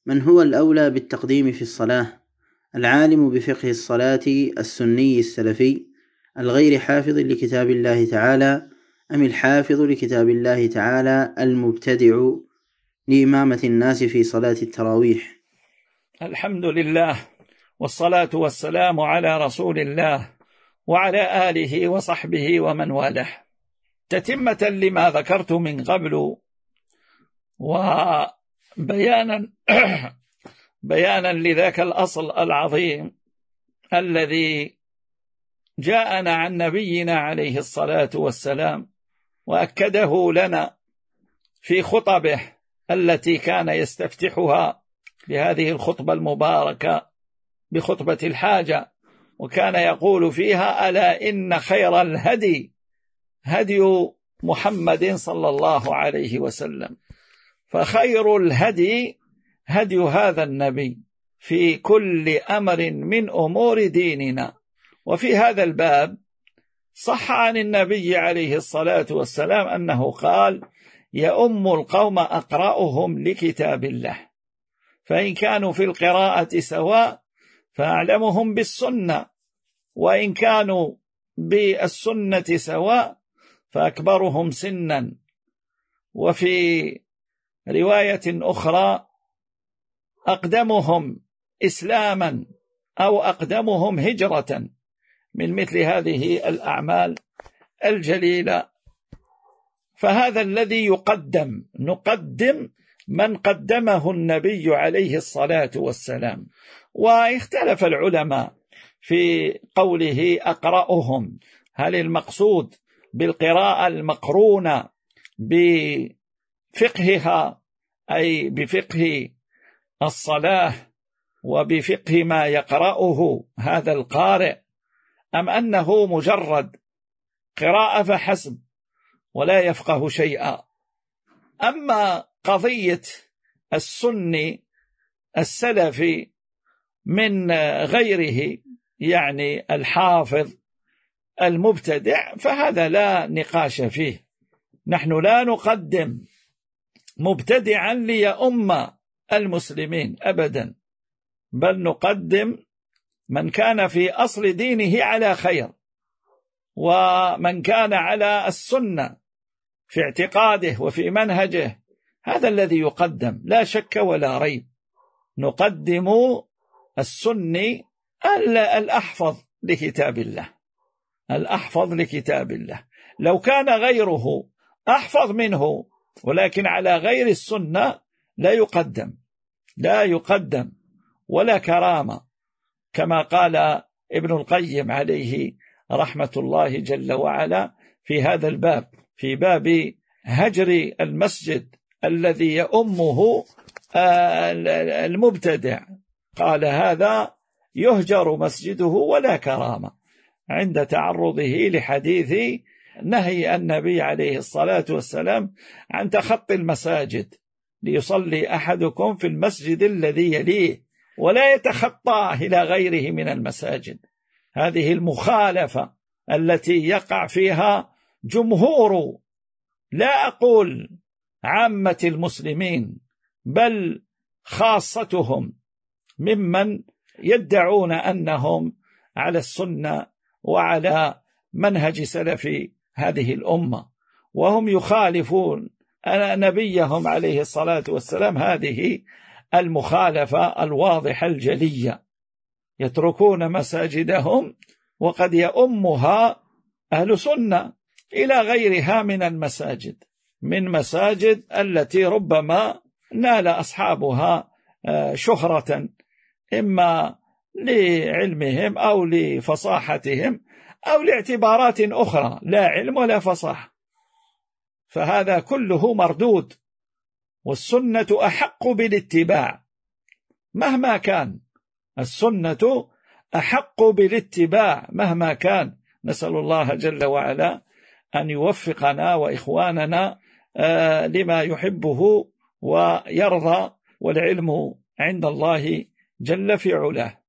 من هو الأولى بالتقديم في الصلاة؟ العالم بفقه الصلاة السني السلفي الغير حافظ لكتاب الله تعالى، أم الحافظ لكتاب الله تعالى المبتدع لإمامة الناس في صلاة التراويح؟ الحمد لله، والصلاة والسلام على رسول الله وعلى آله وصحبه ومن والاه. تتمة لما ذكرت من قبل، وبيانا لذاك الأصل العظيم الذي جاءنا عن نبينا عليه الصلاة والسلام، وأكده لنا في خطبه التي كان يستفتحها بهذه الخطبة المباركة بخطبة الحاجة، وكان يقول فيها: ألا إن خير الهدي هدي محمد صلى الله عليه وسلم. فخير الهدي هدي هذا النبي في كل أمر من أمور ديننا. وفي هذا الباب صح عن النبي عليه الصلاة والسلام أنه قال: يؤم القوم أقرأهم لكتاب الله، فإن كانوا في القراءة سواء فأعلمهم بالسنة، وإن كانوا بالسنة سواء فأكبرهم سنا. وفي رواية أخرى: أقدمهم إسلاما أو أقدمهم هجرة، من مثل هذه الأعمال الجليلة. فهذا الذي يقدم، نقدم من قدمه النبي عليه الصلاة والسلام. واختلف العلماء في قوله أقرأهم، هل المقصود بالقراءة المقرونة بفقهها أي بفقه الصلاة وبفقه ما يقرأه هذا القارئ، أم أنه مجرد قراءة فحسب ولا يفقه شيئا؟ أما قضية السني السلفي من غيره، يعني الحافظ المبتدع، فهذا لا نقاش فيه. نحن لا نقدم مبتدعا ليؤم المسلمين أبدا، بل نقدم من كان في أصل دينه على خير، ومن كان على السنة في اعتقاده وفي منهجه، هذا الذي يقدم لا شك ولا ريب. نقدم السني الأحفظ لكتاب الله، الأحفظ لكتاب الله. لو كان غيره أحفظ منه ولكن على غير السنة لا يقدم ولا كرامة، كما قال ابن القيم عليه رحمة الله جل وعلا في هذا الباب، في باب هجر المسجد الذي يؤمه المبتدع. قال: هذا يهجر مسجده ولا كرامة، عند تعرضه لحديث نهي النبي عليه الصلاة والسلام عن تخطي المساجد، ليصلي أحدكم في المسجد الذي يليه ولا يتخطاه إلى غيره من المساجد. هذه المخالفة التي يقع فيها جمهور، لا أقول عامة المسلمين، بل خاصتهم، ممن يدعون أنهم على السنة وعلى منهج سلف هذه الأمة، وهم يخالفون نبيهم عليه الصلاة والسلام هذه المخالفة الواضحة الجلية. يتركون مساجدهم وقد يؤمها أهل سنة إلى غيرها من المساجد، من مساجد التي ربما نال أصحابها شهرة، إما لعلمهم أو لفصاحتهم أو لاعتبارات أخرى، لا علم ولا فصاحة. فهذا كله مردود، والسنة أحق بالاتباع مهما كان، السنة أحق بالاتباع مهما كان. نسأل الله جل وعلا أن يوفقنا وإخواننا لما يحبه ويرضى، والعلم عند الله جل في علاه.